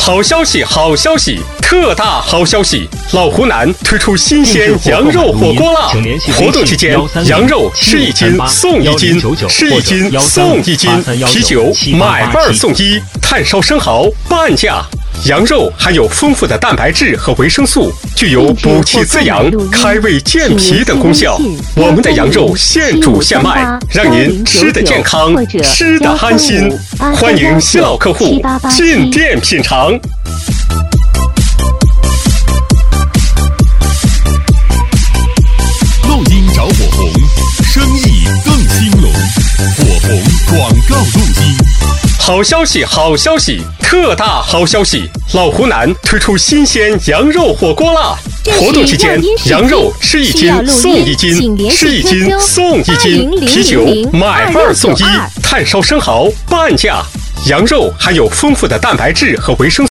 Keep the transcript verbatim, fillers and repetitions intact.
好消息，好消息，特大好消息！老湖南推出新鲜羊肉火锅啦！活动期间，羊肉是一斤送一斤，是一斤送一斤，啤酒买二送一，炭烧生蚝半价。羊肉含有丰富的蛋白质和维生素，具有补气滋养、开胃健脾等功效。我们的羊肉现煮现卖，让您吃得健康，吃得安心。欢迎新老客户进店品尝。 录音找火红，生意更兴隆。火红广告录音。 好消息，好消息，特大好消息！老湖南推出新鲜羊肉火锅啦！活动期间，羊肉是一斤送一斤，是一斤送一斤，啤酒买二送一，炭烧生蚝半价。羊肉含有丰富的蛋白质和维生素。